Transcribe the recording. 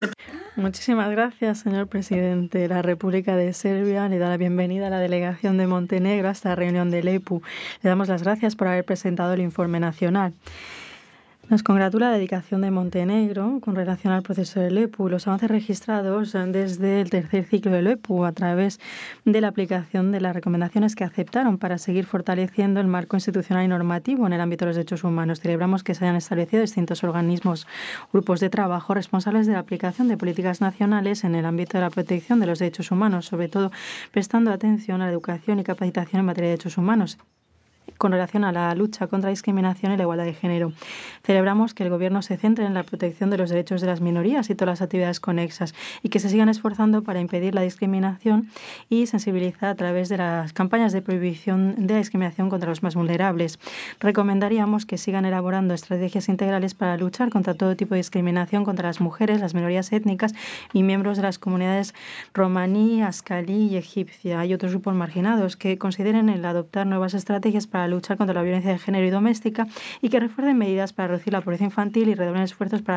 Muchísimas gracias, señor presidente. La República de Serbia le da la bienvenida a la delegación de Montenegro a esta reunión del EPU. Le damos las gracias por haber presentado el informe nacional. Nos congratula la dedicación de Montenegro con relación al proceso del EPU, los avances registrados desde el tercer ciclo del EPU a través de la aplicación de las recomendaciones que aceptaron para seguir fortaleciendo el marco institucional y normativo en el ámbito de los derechos humanos. Celebramos que se hayan establecido distintos organismos, grupos de trabajo responsables de la aplicación de políticas nacionales en el ámbito de la protección de los derechos humanos, sobre todo prestando atención a la educación y capacitación en materia de derechos humanos con relación a la lucha contra la discriminación y la igualdad de género. Celebramos que el Gobierno se centre en la protección de los derechos de las minorías y todas las actividades conexas y que se sigan esforzando para impedir la discriminación y sensibilizar a través de las campañas de prohibición de la discriminación contra los más vulnerables. Recomendaríamos que sigan elaborando estrategias integrales para luchar contra todo tipo de discriminación contra las mujeres, las minorías étnicas y miembros de las comunidades romaní, ascalí y egipcia y otros grupos marginados que consideren el adoptar nuevas estrategias para luchar contra la violencia de género y doméstica y que refuercen medidas para reducir la pobreza infantil y redoblen esfuerzos para